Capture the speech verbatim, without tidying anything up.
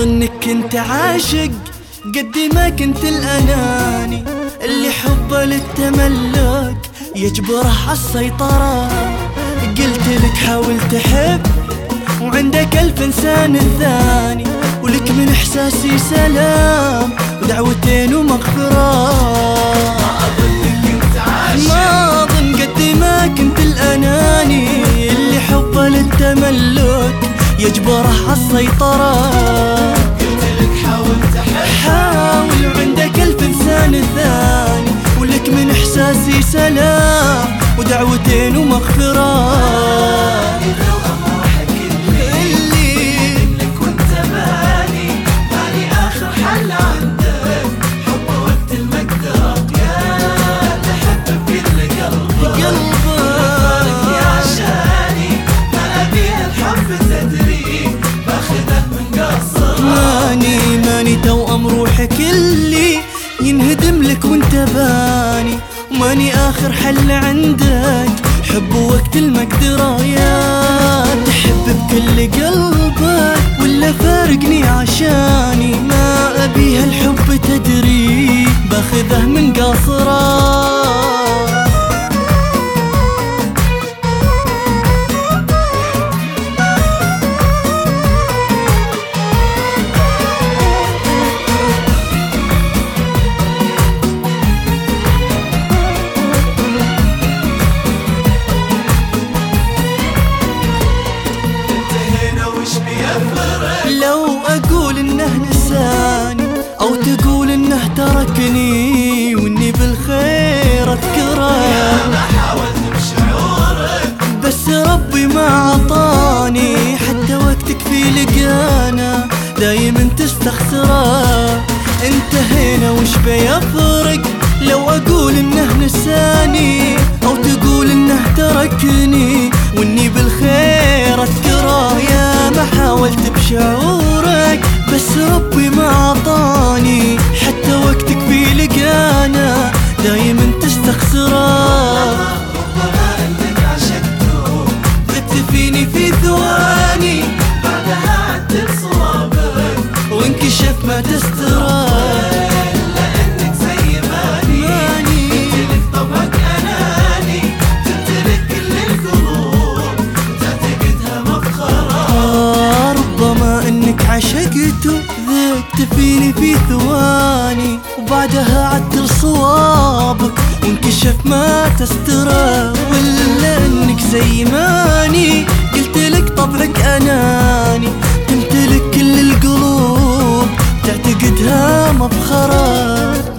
اظنك كنت عاشق قد ما كنت الاناني، اللي حبه للتملك يجبره عالسيطرة. قلت لك حاول تحب وعندك الف انسان ثاني، ولك من احساسي سلام ودعوتين ومغفرة. ما اظنك كنت عاشق، ما اظن قد ما كنت الاناني، اللي حبه للتملك يجبره عالسيطرة. قلت لك حاول تحب، حاول وعندك الف انسان ثاني، ولك من احساسي سلام ودعوتين ومغفرة. لو امرحك اللي لك وانت مالي، مالي اخر حل عندك، حب وقت المقدرة يا تحب بكل قلبك. قلبك عشاني ما ابي الحب تدري، باخذه من قصر. ماني ماني توأم روحك اللي ينهدم لك وانت باني، وماني آخر حل عندك، حب وقت المقدرة. يا تحب بكل قلبك ولا فارقني عشاني، ما أبي هالحب تدري باخذه من قاصرة. لو أقول إنه نساني أو تقول إنه تركني، وإني بالخير أذكره، ما حاولت بشعورك بس ربي ما عطاني، حتى وقتك في لقانا دايما تستخسره. انتهينا وش بيفرق لو أقول إنه نساني أو تقول إنه تركني، وإني بالخير أذكره. يا ما حاولت بشعورك بس ربي ما عطاني، حتى وقتك في لقانا دايما تستخسره. ربما انك عشقته، غبت فيني في ثواني، بعدها عدت صوابك وانكشف ما تستره. لانك زي ماني، تمتلك طبعك اناني، تمتلك كل القلوب وتعتقدها مفخرة. آه ربما انك عشقته، ذقت فيني في ثواني، وبعدها عدل صوابك وانكشف ما تستره. ولا انك زي ماني، قلت لك طبعك اناني، تمتلك كل القلوب تعتقدها مفخرة.